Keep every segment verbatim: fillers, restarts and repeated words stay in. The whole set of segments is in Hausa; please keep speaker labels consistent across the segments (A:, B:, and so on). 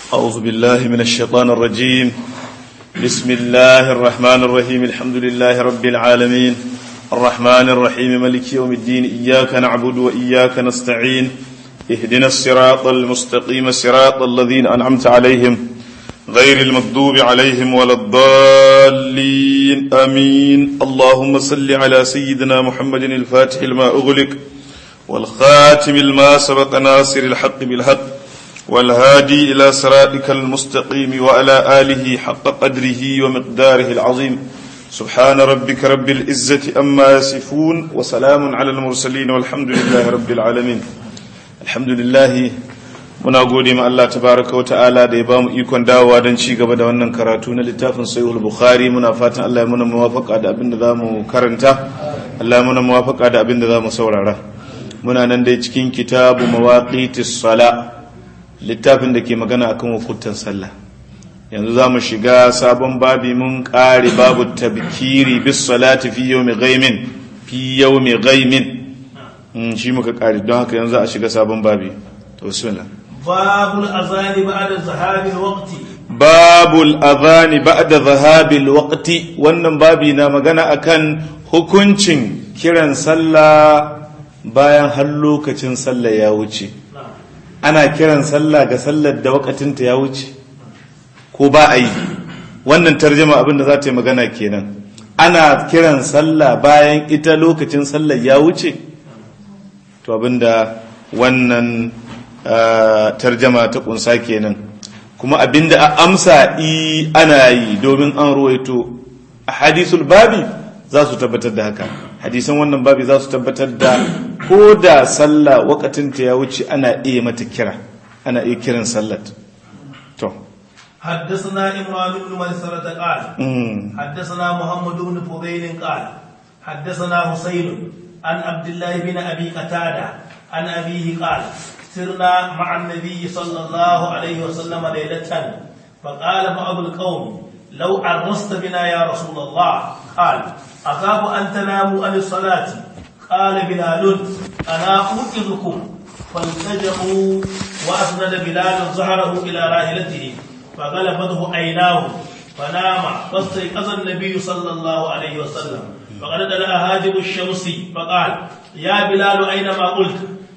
A: أعوذ بالله من الشيطان الرجيم. بسم الله الرحمن الرحيم. الحمد لله رب العالمين الرحمن الرحيم مالك يوم الدين. إياك نعبد وإياك نستعين. اهدنا الصراط المستقيم صراط الذين أنعمت عليهم غير المغضوب عليهم ولا الضالين آمين. اللهم صل على سيدنا محمد الفاتح لما أغلق والخاتم لما سبق ناصر الحق بالحق والهادي إلى صراطك المستقيم وعلى آله حق قدره ومقداره العظيم. سبحان ربك رب العزة أما يصفون وسلام على المرسلين والحمد لله رب العالمين. الحمد لله muna gode ma Allah tabaraka wa ta'ala da ya bamu ikon dawowa don ci gaba da wannan karatu na littafin Sahih al-Bukhari. Muna fatan Allah ya muna muwafaqa da abin da zamu karanta, Allah ya muna muwafaqa da abin da zamu saurara. Muna nan dai cikin kitabu mawaqitis sala, littafin da ke magana akan wakutan sallah. Yanzu zamu shiga sabon babi, mun kare babu tabkiri bis salati fi yawmi ghaimin fi yawmi ghaimin shi muka kare, don haka yanzu a shiga sabon babi. To bismillah. babul azani ba'da zahabil waqti babul azani ba'da zahabil waqti wannan babi na magana akan hukuncin kiran sallah bayan har lokacin sallah ya wuce. Ana kiran sallah ga sallar da wakatinta ya wuce ko ba a yi? Wannan tarjuma abin da za ta yi magana kenan. Ana kiran sallah bayan ita lokacin sallar ya wuce, to abinda wannan Uh, tarjama ta kunsa kenan. Kuma abinda a amsa i ana yi, domin an ruwaito a hadisul babi za su tabbatar da haka. Hadisan wannan babi za su tabbatar da ko da sallah wakatinta ya wuce ana iya mata kira, ana iya kiran sallat. To حدثنا إمران بن ميسرة قال حدثنا محمد بن فضيل قال حدثنا حسين عن عبد الله بن أبي قتادة عن أبيه قال سرنا مع النبي صلى الله عليه وسلم ليلة فقال بعض القوم لو عرست بنا يا رسول الله. قال أخاف أن تناموا عن الصلاة. قال بلال أنا أوقظكم. فالتجأوا وأسند بلال ظهره إلى راحلته فغلبته عيناه فنام فاستيقظ النبي صلى الله عليه وسلم فقد دلأ هاجب الشمس فقال يا بلال أينما قلت؟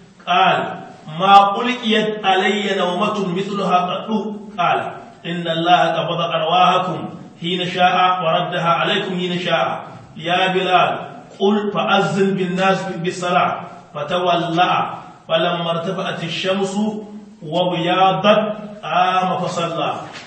A: قال ما ألقيت علي نومة مثلها قط. قال إن الله قبض أرواحكم حين شاء وردها عليكم حين شاء. يا بلال قل فأذن بالناس بالصلاة. فتولى فلما ارتفعت الشمس وبياضت قام فصلى.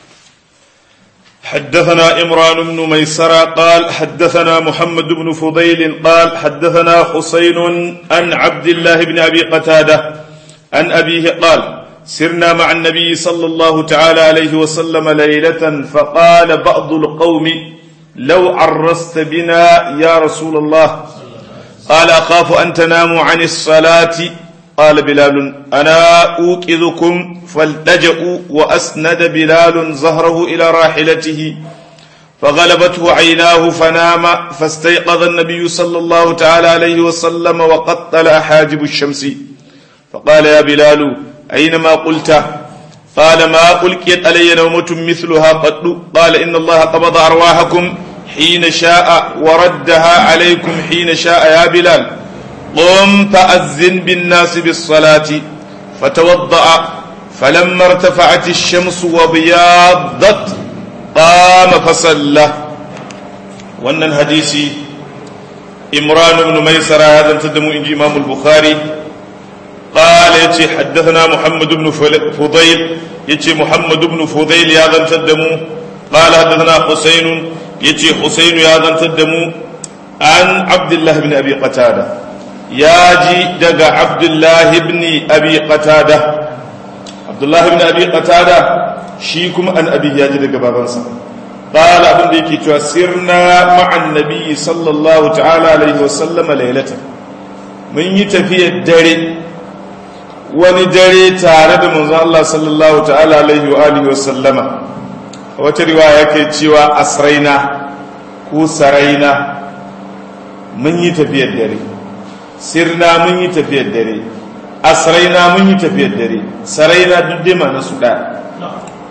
A: حدثنا إمران بن ميسرة قال حدثنا محمد بن فضيل قال حدثنا حسين عن عبد الله بن أبي قتادة عن أبيه قال سرنا مع النبي صلى الله تعالى عليه وسلم ليلة فقال بعض القوم لو عرست بنا يا رسول الله. قال أخاف أن تناموا عن الصلاة. قال بلال أنا أوقظكم. فالتجأوا وأسند بلال ظهره إلى راحلته فغلبته عيناه فنام فاستيقظ النبي صلى الله تعالى عليه وسلم وقد طلع حاجب الشمس فقال يا بلال أينما قلت؟ قال ما ألقيت علي نومة مثلها قط. قال إن الله قبض أرواحكم حين شاء وردها عليكم حين شاء. يا بلال قم فأذن بالناس بالصلاة. فتوضأ فلما ارتفعت الشمس وبياضت قام فصلى. وأن الحديث إمران بن ميسرة هذا تدمو إنجي إمام البخاري قال يتي حدثنا محمد بن فضيل يتي محمد بن فضيل يا ذا تدمو. قال حدثنا حسين يتي حسين يا ذا تدمو عن عبد الله بن أبي قتادة ياجي دقى عبد الله بن أبي قتادة. عبد الله بن أبي قتادة شيكم أن أبي ياجي دقى بابنسا. قال ابن ديكي سرنا مع النبي صلى الله تعالى عليه وسلم ليلة من يتفي الدري wani dare tare da manzon Allah sallallahu ta'ala alaihi wa alihi wa sallama. Wata riwaya yake cewa asraina ko saraina, mun yi tafiyar dare. Sirna mun yi tafiyar dare. Asraina mun yi tafiyar dare. Saraina duk dai ma na su da.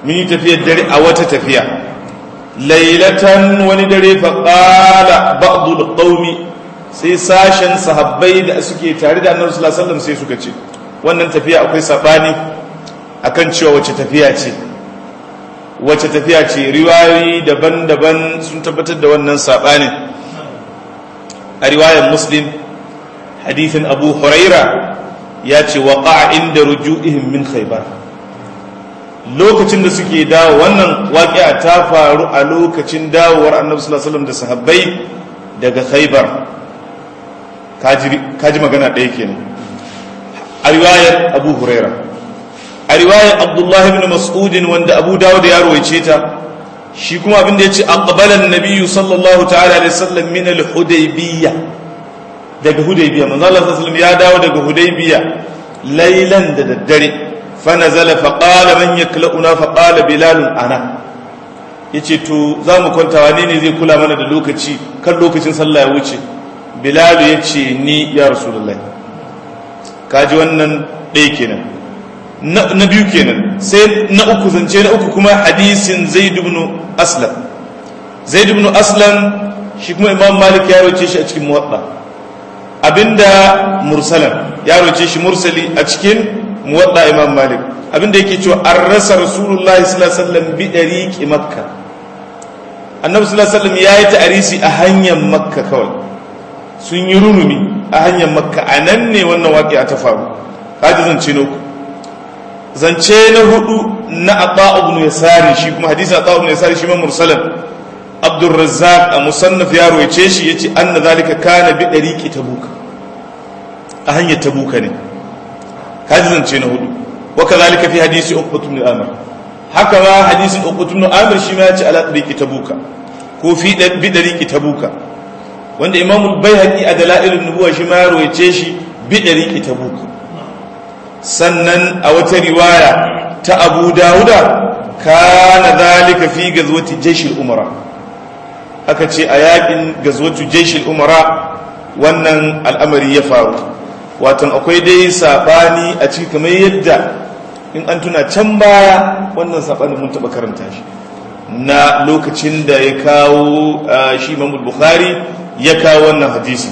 A: mun yi tafiyar dare a wata tafiya lailatan wani dare fa qala ba'd al-qaumi sai sashen sahabbai da suke tare da Annabi sallallahu alaihi wasallam sai suka ce wannan tafiya akwai sabani akan cewa wace tafiya ce wace tafiya ce riwayoyi daban-daban sun tabbatar da wannan sabanin a riwayar Muslim hadithin Abu Huraira ya ce waqa'a inda ruju'ihim min Khaybar lokacin da suke dawo wannan waƙi'a ta faru a lokacin dawowar Annabi sallallahu alaihi wasallam da sahabbai daga Khaybar kaji magana ɗaya kenan a riwayar Abu Huraira a riwayar Abdullah ibn Mas'ud wanda Abu Dawud ya rawaice ta shi kuma abin da yace aqbala an-nabiy sallallahu ta'ala alaihi wasallam min al-Hudaybiyah daga Hudaybiyah manzo Allah sallallahu alaihi wasallam ya dawo daga Hudaybiyah laylan da daddare fa nazala fa qala man yakla'una fa qala Bilal ana yace to zamu kwanta wane ne zai kula mana da lokaci kan lokacin sallah ya wuce Bilal yace ni ya Rasulullahi kaji wannan ɗaya kenan na biyu kenan sai na uku zance na uku kuma hadisin Zaid ibn Aslam Zaid ibn Aslam shi kuma Imam Malik ya rawace shi a cikin Muwatta abinda mursalan ya rawace shi mursali a cikin Muwatta Imam Malik abinda yake cewa an rasa Rasulullahi sallallahu alaihi wasallam bi dariqi Makka Annabi sallallahu alaihi wasallam yayi ta'arisi a hanyar Makka kawai sun yi runumi a hanyar Makka anan ne wannan waƙi'a ta faru kaji zance na uku zance na hudu na Ata ibn Yasari shi kuma hadisin Ata ibn Yasari shi ma mursalan Abdul Razzaq a musannaf ya rawaice shi yace anna zalika kana bi dariqi Tabuk a hanyar Tabuk ne kaji zance na hudu wa kadhalika fi hadisi Uqbah ibn Amr haka ma hadisin Uqbah ibn Amr shi ma yace ala dariqi Tabuk ko fi bi dariqi Tabuk wanda Imam al-Baihaqi a Dalailun Nubuwa shi ma ya rawaice shi bi dariqi Tabuk sannan a wata riwaya ta Abu Dawuda kana zalika fi gazwati jaysh al-umara aka ce a yakin gazwatu jaysh al-umara wannan al'amari ya faru wato akwai dai sabani a cikin kamar yadda in an tuna can baya wannan sabanin mun taba karanta shi na lokacin da ya kawo shi Imam Bukhari ya kawo wannan hadisi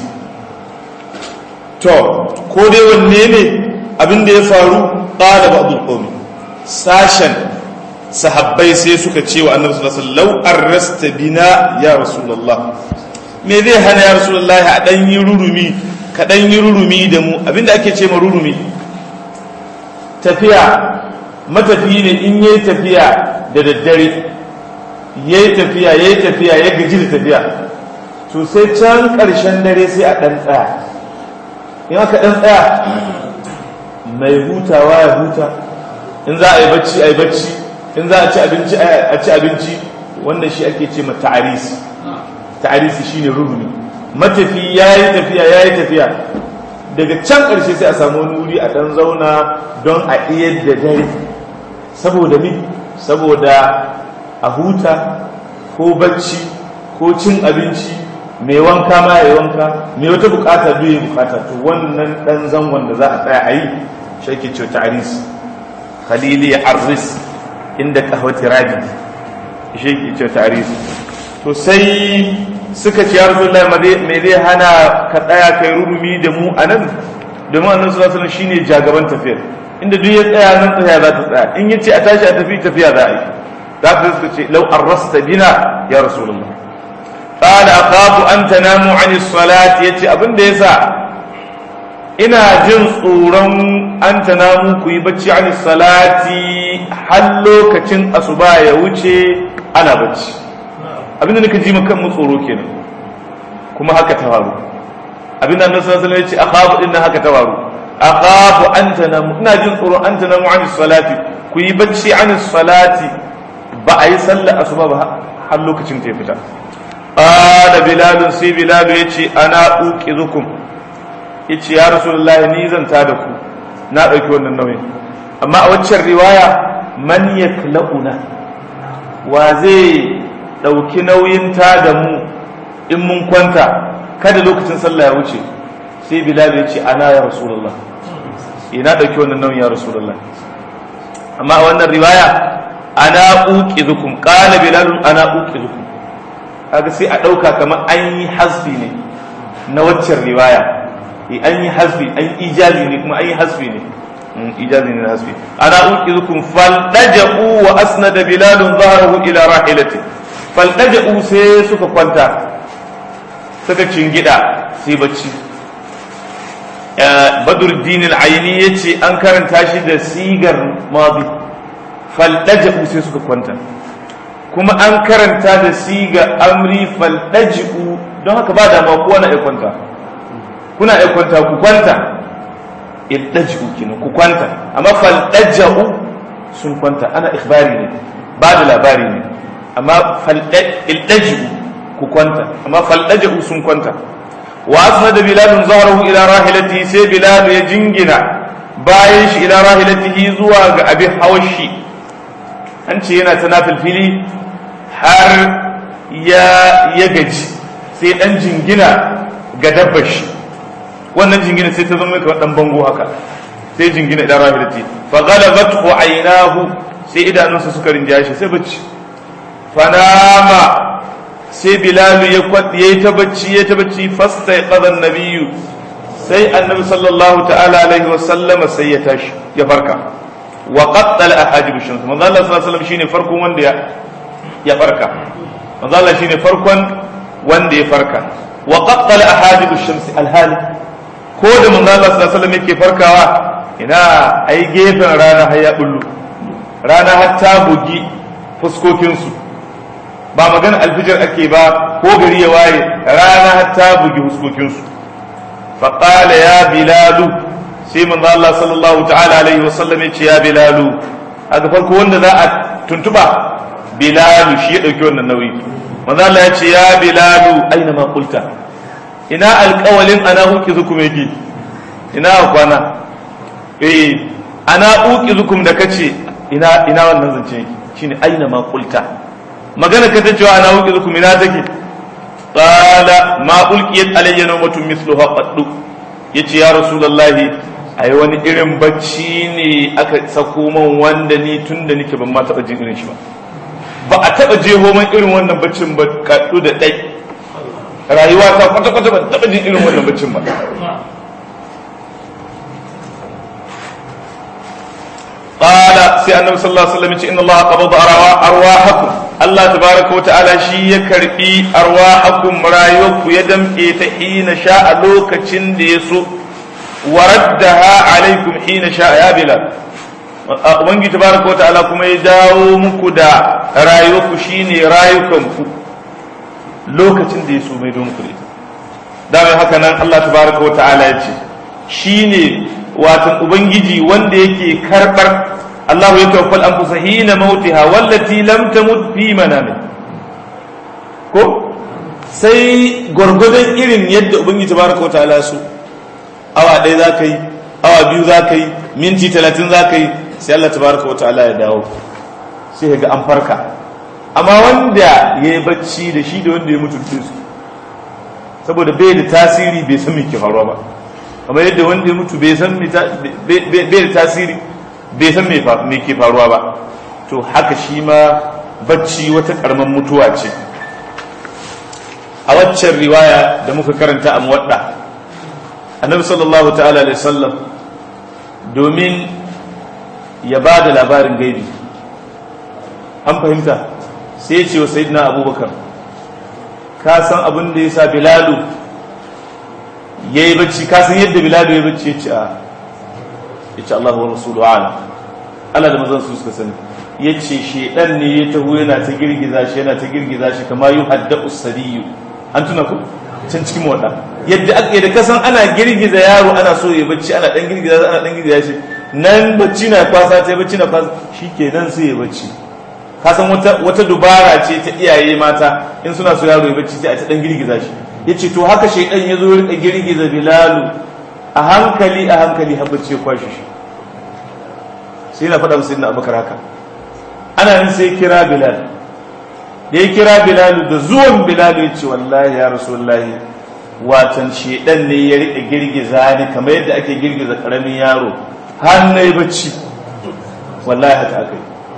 A: to ko dai wanne ne abin da ya faru qala ba'dul qawmi sashen sahabbai sai suka ce wa Annabi sallallahu alaihi wasallam arrasta bina ya rasulullah me zai hana ya rasulullah a dan yi rurumi ka dan yi rurumi da mu abinda ake ce ma rurumi tafiya matafiyi ne in yayi tafiya da daddare yayi tafiya yayi tafiya ya gaji da tafiya to sai can karshen dare sai a dan tsaya in aka dan tsaya mai hutawa ya huta in za a yi bacci a yi bacci in za a ci abinci a ci abinci wannan shi ake ce ma ta'arisi ta'arisi shine rubuni matafi yayi tafiya yayi tafiya daga can ƙarshe sai a samu wani wuri a dan zauna don a iyar da dare saboda mi saboda a huta ko bacci ko cin abinci mai wanka ma ya wanka mai wata bukata duk ya bukata to wannan dan zangon da za a tsaya a yi shake ce ta'aris khalili arris inda qahwati rabi shake ce ta'aris to sai suka ce ya rasulullahi me zai hana ka tsaya kai rurumi da mu anan domin annabi sallallahu alaihi wasallam shine jagaban tafiyar inda duk ya tsaya nan tsaya za ta tsaya in yace a tashi a tafi tafiya za a yi za ka suka ce law arrasta bina ya rasulullah qala aqafu an tanamu an as-salati yace abinda yasa ina jin tsoron an tanamu ku yi bacci an salati har lokacin asuba ya wuce ana bacci abinda nake ji maka mu tsoro kenan kuma haka ta faru abinda annabi sallallahu alaihi wasallam ya ce akhafu din haka ta faru akhafu an tanamu ina jin tsoron an tanamu an salati ku yi bacci an salati ba a yi sallar asuba ba har lokacin ta fita qala bilal sai bilal yace ana uqizukum yace ya rasulullahi ni zan ta da ku na dauki wannan nauyin amma a waccan riwaya man yaklauna wa zai dauki nauyin ta da mu in mun kwanta kada lokacin sallah ya wuce sai bilal yace ana ya rasulullah ina dauki wannan nauyin ya rasulullah amma a wannan riwaya ana uqizukum qala bilal ana uqizukum kaga sai a dauka kamar an yi hasbi ne na waccan riwaya an yi hasbi an ijazi ne kuma an yi hasbi ne ijazi ne na hasbi ana uqizukum faldaja'u wa asnada bilal dhahrahu ila rahilati faldaja'u sai suka kwanta suka cingida sai bacci. Badruddin al-Aini yace an karanta shi da sigar madi faldaja'u sai suka kwanta kuma an karanta da siga amri faldaja'u don haka ba da ma kowa na kwanta kuna kwanta ku kwanta iddaja'u kina ku kwanta amma faldaja'u sun kwanta ana ikhbari ne ba da labari ne amma faldaja'u ku kwanta amma faldaja'u sun kwanta wa asnada bilal zahrahu ila rahilatihi sai bilal ya jingina bayan shi ila rahilatihi zuwa ga abin hawashi an ce yana ta nafilfili har ya ya gaji sai dan jingina ga dabbar shi wannan jingina sai ta zama kamar dan bango haka sai jingina ila rahilatihi fa ghalabathu aynahu sai idanunsa suka rinjaye shi sai bacci fanama sai bilalu ya yi ta bacci ya ta bacci fasta ya ƙazan nabiyu sai annabi sallallahu ta'ala alaihi wasallama sai ya tashi ya farka wa qattala ahajibu shams manzo Allah sallallahu alaihi wasallam shine farkon wanda ya ya farka manzo Allah shine farkon wanda ya farka wa qattala ahajibu shams alhali ko da manzo Allah sallallahu alaihi wasallam yake farkawa ina ai gefen rana har ya bullu rana har ta bugi fuskokin su ba magana alfijir ake ba ko gari ya waye rana hatta bugi huskokinsu faƙala ya bilalu sai manzo Allah sallallahu ta'ala alaihi wasallam ya ce ya bilalu a ga farko wanda za a tuntuba bilalu shi ya ɗauki wannan nauyi manzo Allah ya ce ya bilalu aina ma qulta ina alƙawalin ana uqizukum yake ina kwana eh ana uqizukum da kace ina ina wannan zance yake shine aina ma qulta magana ka ta cewa ana wuki zuku mina take qala ma ulqiyat alayya nawmatun mithluha qaddu yace ya rasulullahi ai wani irin bacci ne aka sako man wanda ni tunda nake ban ma taba jin irin shi ba ba a taba jeho man irin wannan baccin ba kaddu da dai rayuwa ta kwata kwata ban taba jin irin wannan baccin ba qala sai annabi sallallahu alaihi wasallam ya ce inna allaha qabada arwahakum Allah tabaraka wata'ala shi ya karbi arwahakum rayuwarku ya damke ta hina sha a lokacin da ya so waraddaha alaikum hina sha ya bilal ubangi tabaraka wata'ala kuma ya dawo muku da rayuwarku shine rayukanku lokacin da ya so mai don ku ita da mai haka nan Allah tabaraka wata'ala ya ce shine watan ubangiji wanda yake karbar Allah ya tawaffal anfusa hina mautiha wallati lam tamut fi manami ko sai gurgurdan irin yadda ubangiji tabaraka wataala su awa ɗaya zaka yi awa biyu zaka yi minti talatin zaka yi sai Allah tabaraka wataala ya dawo sai ga an farka amma wanda yayi bacci da shi da wanda ya mutu su saboda bai da tasiri bai san me ke faruwa ba kamar yadda wanda ya mutu bai san bai da tasiri bai san me ke faruwa ba to haka shi ma bacci wata karaman mutuwa ce a waccan riwaya da muka karanta a muwadda annabi sallallahu ta'ala alaihi wasallam domin ya ba da labarin gaibi an fahimta sai ya ce wa sayyidina abubakar ka san abin da ya sa bilalu ya yi bacci ka san yadda bilalu ya yi bacci ya ce a ya ce Allah wa rasulu ala Allah da mazan su suka sani ya ce shedan ne ya taho yana ta girgiza shi yana ta girgiza shi kama yi hadda usariyu an tuna ku can cikin wada yadda aka da kasan ana girgiza yaro ana so ya bacci ana dan girgiza ana dan girgiza shi nan bacci na kwasa sai bacci na kwasa shikenan sai ya bacci kasan wata wata dubara ce ta iyaye mata in suna so yaro ya bacci sai a ta dan girgiza shi yace to haka shedan ya zo ya rika girgiza bilalu a hankali a hankali har bacci ya kwashe shi sai na faɗa musu inda abubakar haka ana yin sai kira bilal da ya kira bilal da zuwan bilal ya ce wallahi ya rasulullahi watan shedan ne ya rika girgiza ni kamar yadda ake girgiza karamin yaro har nayi bacci wallahi haka aka yi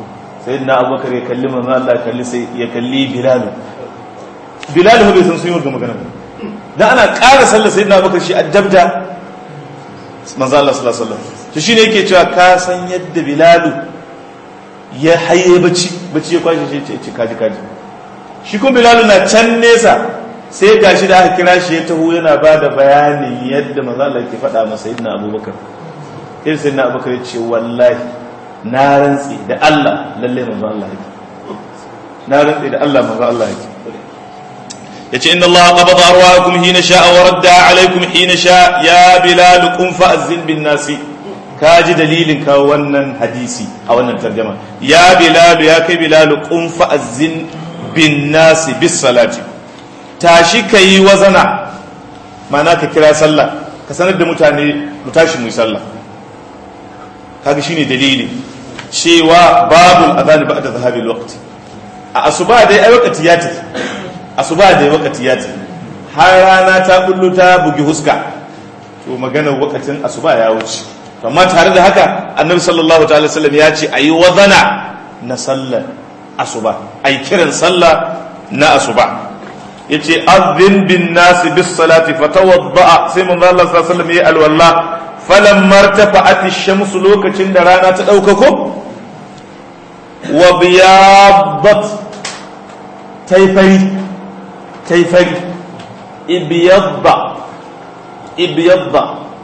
A: sayyidina abubakar ya kalli manzo Allah kalli sai ya kalli bilal bilal bai san sun yi magana dan ana ƙara sallar sayyidina abubakar shi addabda manzo Allah sallallahu alaihi wasallam to shine yake cewa ka san yadda bilal ya haye bacci bacci ya kwashe shi ce kaji kaji shi kuma bilal na can nesa sai gashi da aka kira shi ya taho yana bada bayanin yadda manzo Allah yake faɗa masa sayyidina abubakar sai sayyidina abubakar ya ce wallahi na rantsi da Allah lalle manzo Allah yake na rantsi da Allah manzo Allah yake yace inna Allah qabada arwaakum hina sha'a wa radda alaykum hina sha'a ya bilal qum fa'azzin bin nasi kaji dalilin kawo wannan hadisi a wannan tarjuma ya bilal ya kai bilal qum fa'azzin bin nasi bis salati tashi kai wazana ma'ana ka kira sallah ka sanar da mutane mu tashi mu yi sallah kaga shine dalili cewa babul adhan ba'da zahabil waqti a asuba dai ai wakati ya tafi asuba dai wakati ya tafi har rana ta kullu ta bugi huska to maganar wakatin asuba ya wuce amma tare da haka annabi sallallahu ta'ala sallam ya ce ayi wazana na sallar asuba ayi kiran sallah na asuba yace azin bin nas bis salati fatawadda sai manzo Allah sallallahu alaihi wasallam ya alwala falamma irtafa'at ash-shams lokacin da rana ta daukako wa biyadat tayfari tayfari ibyadda ibyadda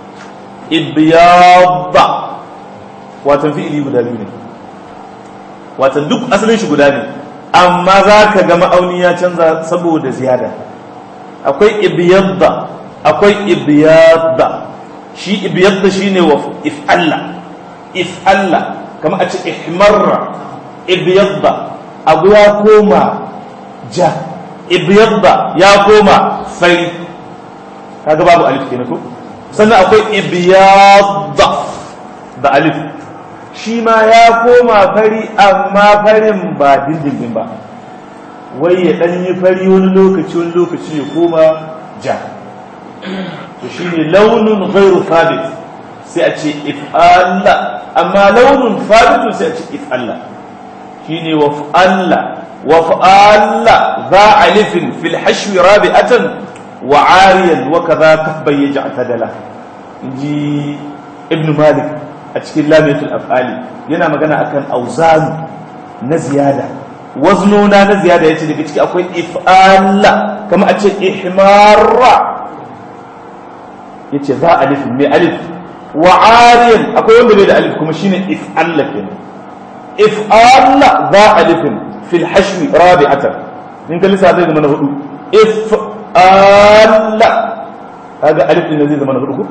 A: ibyadda watan fi'ili guda biyu ne watan duk asalin shi guda ne amma za ka ga ma'auni ya canza saboda ziyada akwai ibyadda akwai ibyadda shi ibyadda shine wa if'alla if'alla kama a ce ihmarra ibyadda abu ya koma ja ibyadda ya koma fari kaga babu alif kenan ko sannan akwai ibyadda da alif shi ma ya koma fari amma farin ba dindindin ba wai ya dan yi fari wani lokaci wani lokaci ya koma ja to shine launin ghairu thabit sai a ce if'alla amma launin thabit sai a ce if'alla shine waf'alla waf'alla za alifin fil hashwi rabi'atan wa 'ariyan wa kadha kahbay yaj'tadala inji ibn malik a cikin lamiyatul af'ali yana magana akan auzan na ziyada waznuna na ziyada yace daga ciki akwai if'alla kama a ce ihmarra yace za alif mai alif wa ariyan akwai wanda bai da alif kuma shine if'alla kenan if'alla za alifin fil hashwi rabi'atan in ka lissa zai zama na hudu if'alla kaga alif din zai zama na hudu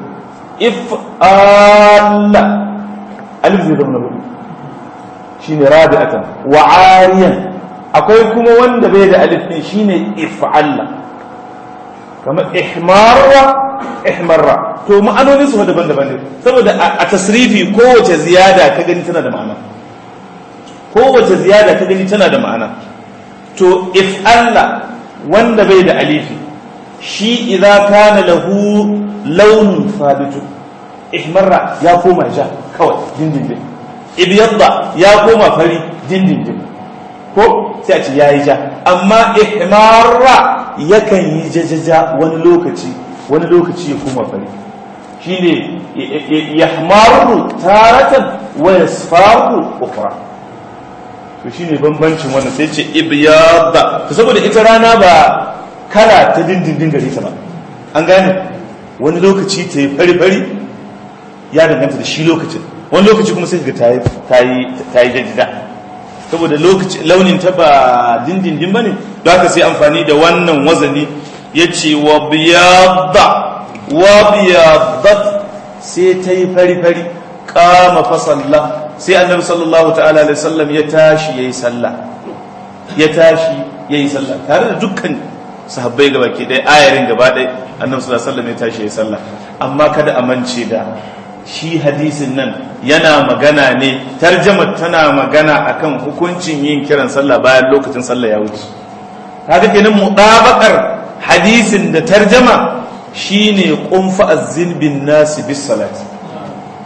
A: if'alla alif zai zama na hudu shine rabi'atan wa ariyan akwai kuma wanda bai da alif din shine if'alla kamar ihmarra ihmarra to ma'anonin su daban-daban ne saboda a tasrifi kowace ziyada ka gani tana da ma'ana kowace ziyada ka gani tana da ma'ana to if'alla wanda bai da alifi shi idza kana lahu launun thabitun ihmarra ya koma ja kawai dindindin ibyadda ya koma fari dindindin ko sai a ce yayi ja amma ihmarra yakan yi jajaja wani lokaci wani lokaci ya koma fari shine yahmaru taratan wa yasfaru ukhra to shine bambancin wannan sai ce ibyadda to saboda ita rana ba kala ta dindindin gare ta ba an gane wani lokaci ta yi fari fari ya danganta da shi lokacin wani lokaci kuma sai ga ta yi ta yi jajaja saboda lokaci launin ta ba dindindin bane don haka sai amfani da wannan wazani yace wa biyadda wa biyaddat sai ta yi fari fari kama fa sallah sai annabi sallallahu ta'ala alaihi wasallam ya tashi yayi sallah ya tashi yayi sallah tare da dukkan sahabbai gaba ke dai ayarin gaba dai annabi sallallahu alaihi wasallam ya tashi yayi sallah amma kada a mance da shi hadisin nan yana magana ne tarjama tana magana akan hukuncin yin kiran sallah bayan lokacin sallah ya wuce kaga kenan mudabaqar hadisin da tarjama shine qum fa azzin bin nas bis salati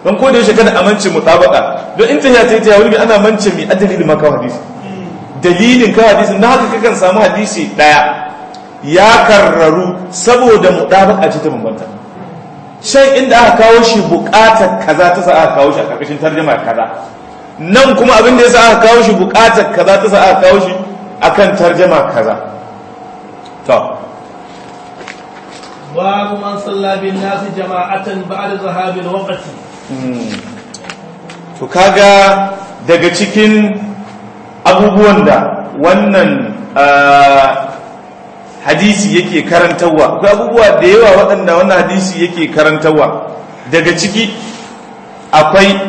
A: don ko da yaushe kada amince mutabaka don in tahiya ta tahiya wani ana mance mi adalilin ma kawo hadisi dalilin kawo hadisi na haka kakan samu hadisi daya ya karraru saboda mutabaka ce ta bambanta shan inda aka kawo shi bukatar kaza ta sa aka kawo shi a karkashin tarjuma kaza nan kuma abin da yasa aka kawo shi bukatar kaza ta sa aka kawo shi akan tarjuma kaza to
B: babu man salla bin nasi jama'atan ba'da zahabil waqti
A: to kaga daga cikin abubuwan da wannan hadisi yake karantarwa akwai abubuwa da yawa waɗanda wannan hadisi yake karantarwa daga ciki akwai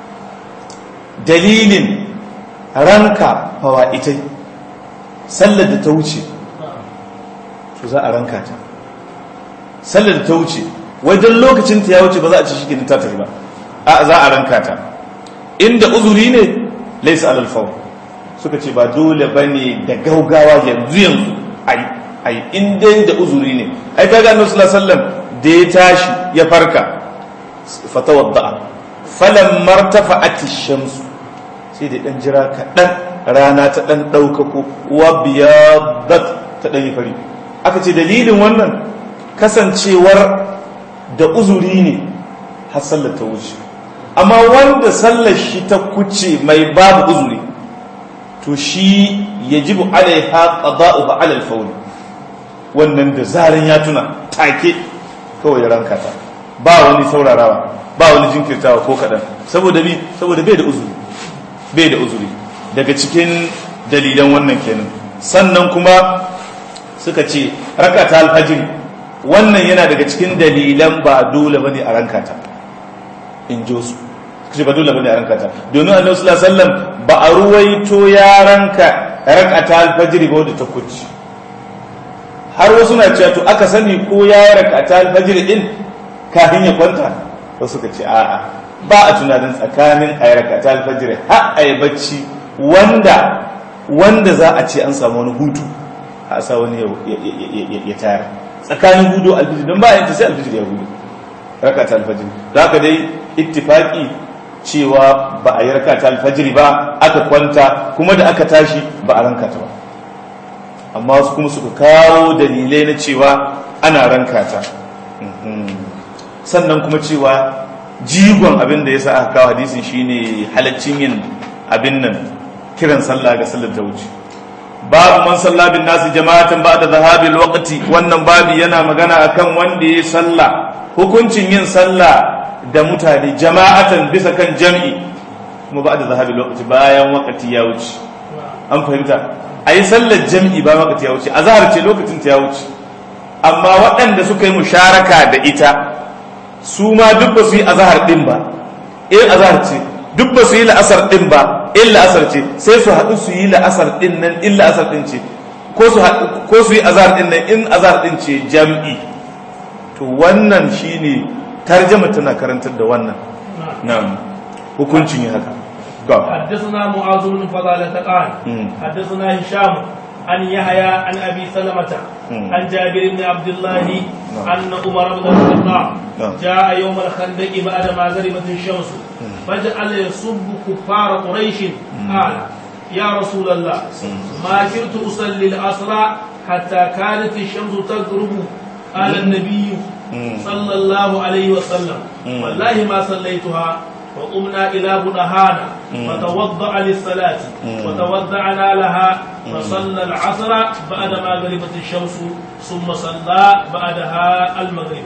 A: dalilin ranka fawa'itai sallar da ta wuce to za a ranka ta sallar da ta wuce wajen lokacin ta ya wuce ba za a ci shi ta tafi ba a za a ranka ta inda uzuri ne laisa alal faw suka ce ba dole bane da gaugawa yanzu yanzu ai ai in dai da uzuri ne ai kaga annabi sallallahu alaihi wasallam da ya tashi ya farka fatawadda falam martafa'at ash-shams sai da dan jira kadan rana ta dan daukako wa biyadat ta dan yi fari aka ce dalilin wannan kasancewar da uzuri ne har sallar ta wuce amma wanda sallar shi ta kuce mai babu uzuri to shi yajibu alaiha qada'u ala al-fawl wannan da zaran ya tuna take kawai ranka ta ba wani saurarawa ba wani jinkirtawa ko kadan saboda bi saboda bai da uzuri bai da uzuri daga cikin dalilan wannan kenan sannan kuma suka ce rakata al-fajr wannan yana daga cikin dalilan ba dole bane a ranka ta in jo su kace ba dole bane a ranka ta domin annabi sallallahu alaihi wasallam ba a ruwaito ya ranka rakata al-fajr ba da ta kuci har wasu na cewa to aka sani ko ya rakata al-fajr din kafin ya kwanta wasu suka ce a'a ba a tunanin tsakanin ayi rakata al-fajr har ayi bacci wanda wanda za a ce an samu wani hutu a sa wani ya tayar tsakanin hudu alfijir don ba a yanki sai alfijir ya hudu rakata alfajir da haka dai ittifaki cewa ba a yi rakata alfajir ba aka kwanta kuma da aka tashi ba a rankata ba amma wasu kuma suka kawo dalilai na cewa ana rankata sannan kuma cewa jigon abin da ya sa aka kawo hadisin shine halaccin yin abin nan kiran sallah ga sallar ta wuce babu man salla bin nasi jama'atan ba'da zahabil waqti wannan babu yana magana akan wanda yayi salla hukuncin yin salla da mutane jama'atan bisa kan jami'i kuma ba'da zahabil waqti bayan waqti ya wuce an fahimta ayi sallar jami'i bayan waqti ya wuce azhar ce lokacin ta ya wuce amma waɗanda suka yi musharaka da ita su ma duk ba su yi azhar din ba eh azhar ce duk ba su yi la'asar din ba in la'asar ce sai su haɗu su yi la'asar din nan in la'asar din ce ko su ko su yi azhar din nan in azhar din ce jam'i to wannan shine tarjuma tana karantar da wannan na'am hukuncin yi haka
B: حدثنا معاذ بن فضالة قال حدثنا هشام عن يحيى عن ابي سلمة عن جابر بن عبد الله ان عمر بن الخطاب جاء يوم الخندق بعد ما غربت الشمس فجعل يسب كفار قريش قال يا رسول الله ما كنت اصلي العصر حتى كانت الشمس تغرب قال النبي صلى الله عليه وسلم والله ما صليتها وقمنا إلى بنهانا فتوضأ للصلاة وتوضأنا لها فصلى العصر بعدما غربت الشمس ثم صلى بعدها المغرب.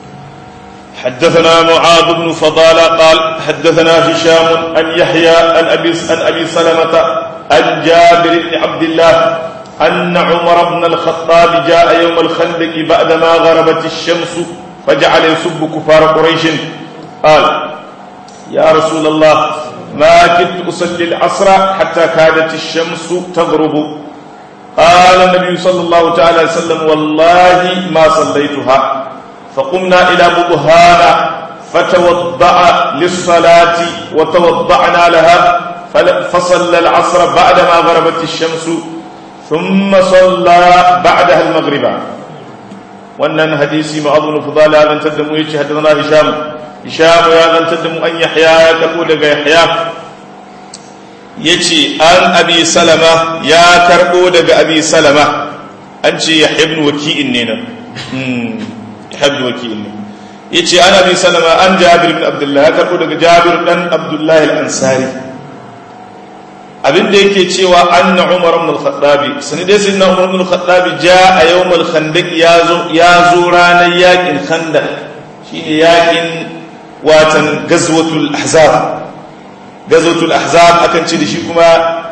A: حدثنا معاذ بن فضالة قال حدثنا هشام عن يحيى عن أبي عن أبي سلمة عن جابر بن عبد الله أن عمر بن الخطاب جاء يوم الخندق بعدما غربت الشمس فجعل يسب كفار قريش قال يا رسول الله ما كنت أصلي العصر حتى كادت الشمس تغرب قال النبي صلى الله تعالى وسلم والله ما صليتها فقمنا إلى بطهان فتوضأ للصلاة وتوضأنا لها فصلى العصر بعدما غربت الشمس ثم صلى بعدها المغرب wannan hadisi ma'adh ibn fudala ya zantar da mu yace hadathana hisham hisham ya zantar da mu an yahya ya karbo daga yahya yace an abi salama ya karbo daga abi salama an ce yahya ibn waki'in ne nan hmm yahya ibn waki'in ne yace an abi salama an jabir ibn abdullah ya karbo daga jabir dan abdullah al-ansari abinda yake cewa anna umar ibn al-khattab sani dai sayyidina umar ibn al-khattab jaa yawm al-khandaq yazo yazo ranar yakin khandaq shine yakin watan gazwatul ahzab gazwatul ahzab akan ce da shi kuma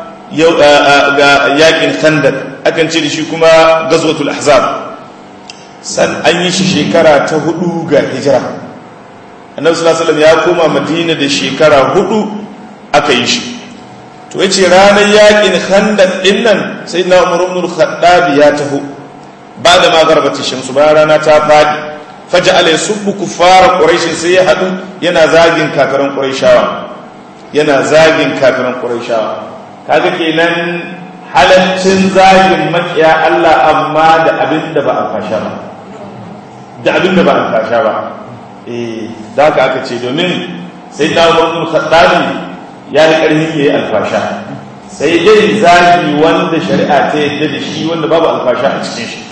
A: ga yakin khandaq akan ce da shi kuma gazwatul ahzab san an yi shi shekara ta hudu ga hijira annabi sallallahu alaihi wasallam ya koma madina da shekara hudu aka yi shi to yace ranar yakin khandaq din nan sayyidina umar ibn al-khattab ya taho ba da magarbati shamsu bayan rana ta fadi faja'ala yasubbu kuffar quraish sai ya hadu yana zagin kafiran quraishawa yana zagin kafiran quraishawa kaga kenan halaccin zagin makiya Allah amma da abinda ba a fasha ba da abinda ba a fasha ba eh da haka aka ce domin sayyidina umar ibn al-khattab ya yi ƙarfin ya yi alfasha sai dai zagi wanda shari'a ta yadda da shi wanda babu alfasha a cikin shi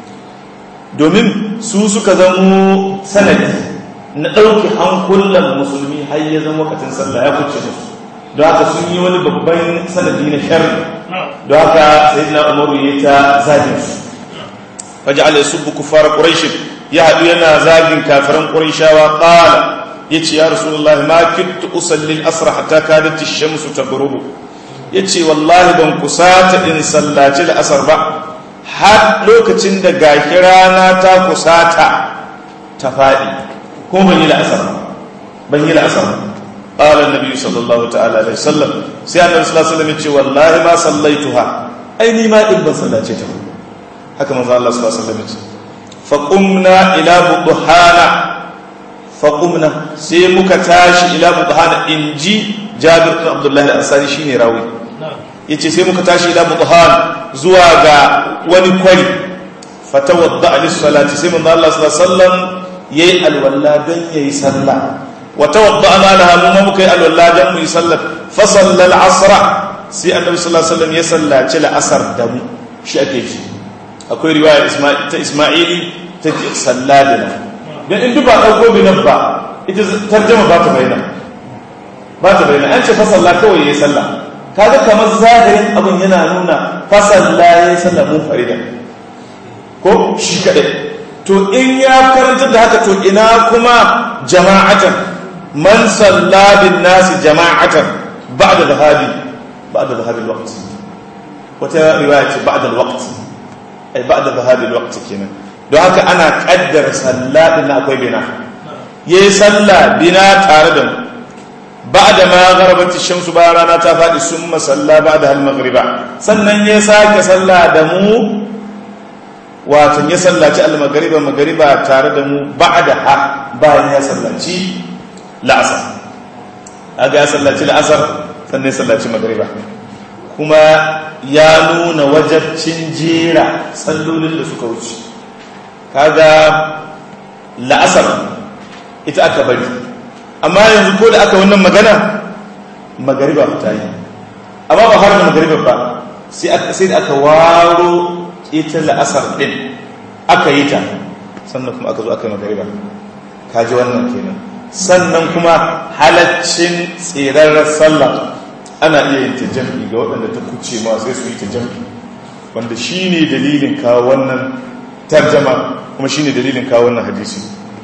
A: domin su suka zamo sanadi na ɗauki hankulan musulmi har ya zama wakacin sallah ya kuce musu don haka sun yi wani babban sanadi na sharri don haka sai na umaru ya ta zagin su faji ala yasubbu kuffar quraish ya haɗu yana zagin kafiran qurayshawa qala yace ya rasulullahi ma kittu usalli al-asr hatta kadat ash-shamsu taghrubu yace wallahi ban kusata in sallaci al-asr ba har lokacin da gashi rana ta kusata ta fadi ko ban yi al-asr ban yi al-asr qala an-nabi sallallahu ta'ala alaihi wasallam sai annabi sallallahu alaihi wasallam yace wallahi ma sallaituha ai ni ma in ban sallace ta haka manzo Allah sallallahu alaihi wasallam yace fa qumna ila budhana faƙumna sai muka tashi ila mutahana in ji jabir ɗin abdullahi al'asari shi ne rawi ya ce sai muka tashi ila mutahana zuwa ga wani kwari fata wadda alisalati sai mun Allah sallam ya yi alwallah don ya yi sallah wata wadda ana da hannu ma muka yi alwallah don mu yi sallah fasallal asra sai annabi sallallahu alaihi wasallam ya sallaci la'asar da mu shi ake shi akwai riwaya ta isma'ili ta sallalina dan in duba dauko binan ba ita tarjuma ba ta bayyana ba ta bayyana an ce fa sallah kawai yayi sallah kaga kamar zahirin abin yana nuna fa sallah yayi sallah mu farida ko shi kadai to in ya karanta da haka to ina kuma jama'atan man salla bin nas jama'atan ba'da dhahabi ba'da dhahabi alwaqt wata riwaya ce ba'da alwaqt ay ba'da dhahabi alwaqt kenan don haka ana kaddara sallah din akwai bina yayi sallah bina tare da mu ba'da ma gharabati shamsu ba rana ta fadi summa salla ba'da al-maghriba sannan ya sake sallah da mu wato ya sallaci al-maghriba maghriba tare da mu ba'da ha bayan ya sallaci la'asar aga ya sallaci la'asar sannan ya sallaci maghriba kuma ya nuna wajabcin jera sallolin da suka wuce kaga la'asar ita aka bari amma yanzu ko da aka wannan magana magariba ta yi amma ba har da magariba ba sai aka sai aka waro ita la'asar din aka yi ta sannan kuma aka zo aka yi magariba kaji wannan kenan sannan kuma halaccin tsirarar sallah ana iya yin tajammi ga waɗanda ta kuce ma sai su yi tajammi wanda shine dalilin kawo wannan tarjama kuma shine dalilin kawo wannan hadisi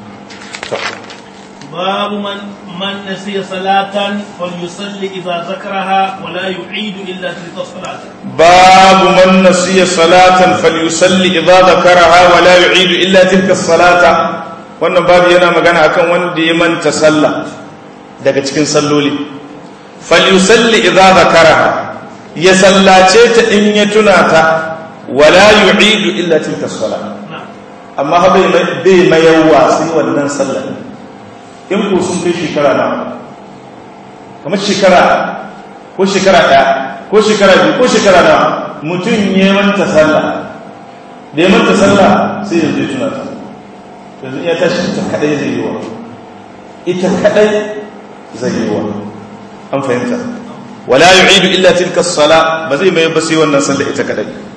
B: babu man man nasiya salatan falyusalli idza zakaraha wa la yu'idu illa tilka salatan
A: babu man nasiya salatan falyusalli idza zakaraha wa la yu'idu illa tilka salata wannan babu yana magana akan wanda ya manta sallah daga cikin salloli falyusalli idza zakaraha ya sallace ta in ya tuna ta wa la yu'idu illa tilka salata amma ha bai mayarwa sai wannan sallah in ko sun kai shekara na kamar shekara ko shekara ɗaya ko shekara biyu ko shekara na mutum ya manta sallah da ya manta sallah sai yanzu ya tuna ta yanzu ya tashi ita kadai zai yi wa ita kadai zai yi wa an fahimta wala yu'idu illa tilka as-sala ba zai mai ba sai wannan sallah ita kadai